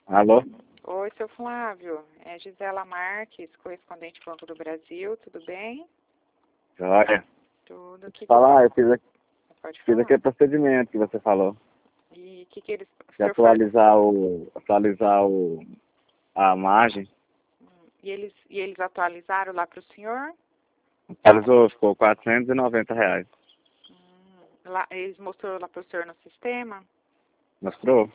Alô? Oi, seu Flávio. É Gisela Marques, correspondente do Banco do Brasil. Tudo bem? Olha, Tudo. deixa eu falar, eu fiz, Pode fiz falar. aquele procedimento que você falou. E o que eles... De atualizar a margem. E eles atualizaram lá para o senhor? Atualizou, ficou R$ 490. Lá, eles mostraram lá para o senhor no sistema? Mostrou?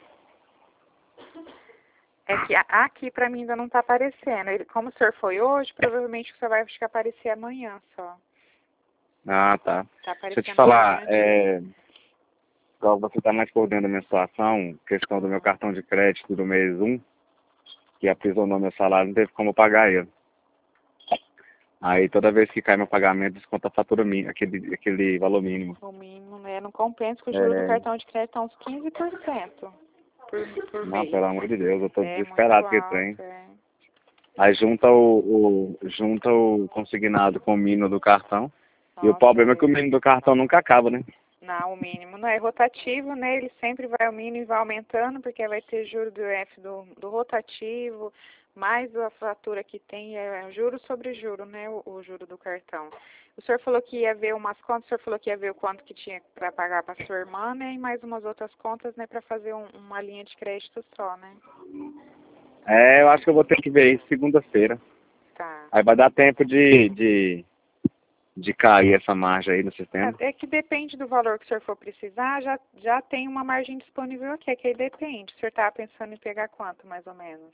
É que aqui para mim ainda não está aparecendo. Como o senhor foi hoje, provavelmente o senhor vai ficar aparecer amanhã só. Ah, tá. Tá Deixa eu te aparecendo falar, amanhã. igual você está mais por dentro da minha situação, questão do meu cartão de crédito do mês 1, que aprisionou meu salário, não teve como pagar ele. Aí toda vez que cai meu pagamento, desconta a fatura mínima, aquele valor mínimo. O mínimo, né? Não compensa com o juro do É, cartão de crédito a uns 15% por não, mês. pelo amor de Deus, eu tô É muito desesperado com esse trem. alto, é. Aí junta o consignado com o mínimo do cartão. E o Nossa, problema é que o mínimo do cartão nunca acaba, né? não, o mínimo não é rotativo, né? Ele sempre vai ao mínimo e vai aumentando, porque vai ter juro do F do rotativo, mais a fatura que tem, é juro sobre juro, né? O juro do cartão. O senhor falou que ia ver umas contas, o senhor falou que ia ver o quanto que tinha para pagar para sua irmã, né? E mais umas outras contas, né? Para fazer uma linha de crédito só, né? É, eu acho que eu vou ter que ver isso segunda-feira. Tá. Aí vai dar tempo de cair essa margem aí no sistema. É que depende do valor que o senhor for precisar, já tem uma margem disponível aqui, é que aí depende. O senhor estava pensando em pegar quanto, mais ou menos?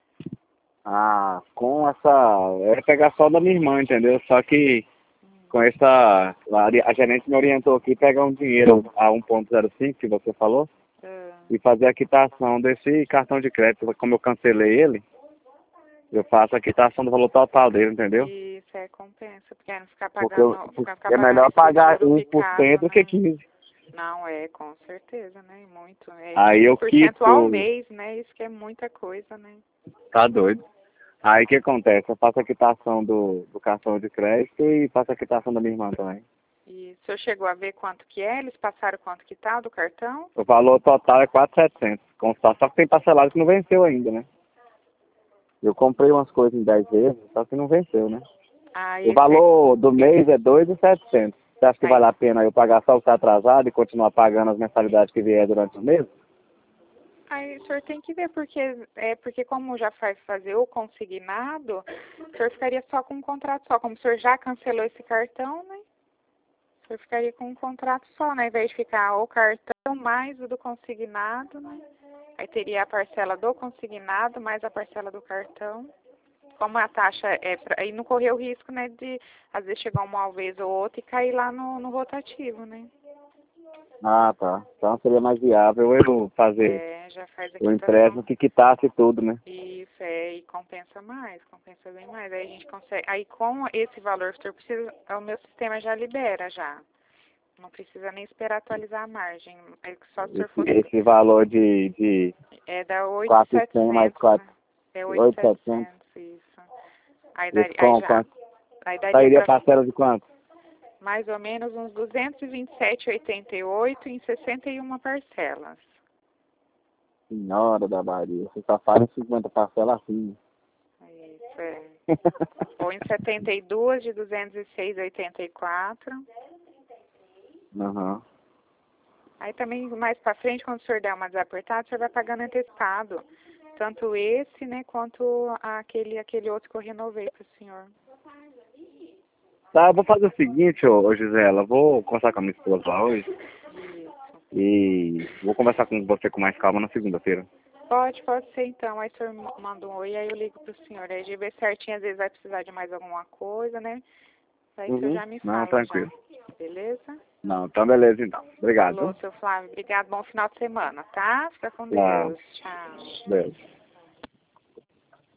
Ah, com essa... Eu ia pegar só da minha irmã, entendeu? Só que com essa... A gerente me orientou aqui pegar um dinheiro a 1,05 que você falou e fazer a quitação desse cartão de crédito. Como eu cancelei ele, eu faço a quitação do valor total dele, entendeu? Isso, compensa, porque não ficar Porque, pagando, ficar é pagando melhor esse pagar juro 1% picado, do que né? 15%. Não, com certeza, né? Muito. É Aí eu 15% ao quito... mês, né? Isso que é muita coisa, né? Tá doido. Aí o que acontece? Eu faço a quitação do cartão de crédito e faço a quitação da minha irmã também. E o senhor chegou a ver quanto que é? Eles passaram quanto que tá do cartão? O valor total é 4.700. Só que tem parcelado que não venceu ainda, né? Eu comprei umas coisas em 10 vezes, só que não venceu, né? Ah, O valor do mês é 2.700. Você acha que vale a pena eu pagar só o que está atrasado e continuar pagando as mensalidades que vier durante o mês? Aí o senhor tem que ver, porque como já faz fazer o consignado, o senhor ficaria só com um contrato só. Como o senhor já cancelou esse cartão, né? O senhor ficaria com um contrato só, né? Ao invés de ficar o cartão mais o do consignado, né? Aí teria a parcela do consignado mais a parcela do cartão. Como a taxa aí não correr o risco, né, de às vezes chegar uma vez ou outra e cair lá no rotativo, né? Ah, tá. Então seria mais viável eu fazer Já faz a o quitação. empréstimo que quitasse tudo, né? Isso, e compensa mais, compensa bem mais. Aí a gente consegue, aí com esse valor que o senhor precisa, o meu sistema já libera já. Não precisa nem esperar atualizar a margem. É só se o senhor fosse... Esse valor de dá 400 mais 8.700, né? É 8.700. 8.700, isso. Aí, Esse aí daria sairia para parcela de quanto? mais ou menos uns 227,88 em 61 parcelas. Senhora da Bahia, você só faz 50 parcelas assim. Isso, Ou em 72 de 206,84. Uhum. Aí também mais para frente, quando o senhor der uma desapertada, o senhor vai pagando antecipado. Tanto esse, né, quanto aquele outro que eu renovei para o senhor. Tá, eu vou fazer o seguinte, ô Gisela, vou conversar com a minha esposa lá hoje e vou conversar com você com mais calma na segunda-feira. Pode ser então. Aí o senhor manda um oi, aí eu ligo pro senhor. Aí de ver certinho, às vezes vai precisar de mais alguma coisa, né? Aí o senhor já me Não, fala tranquilo. já. Beleza? Não, então beleza então. Obrigado. Falou, seu Flávio. Obrigado. Bom final de semana, tá? Fica com Tá, Deus. Tchau. beleza.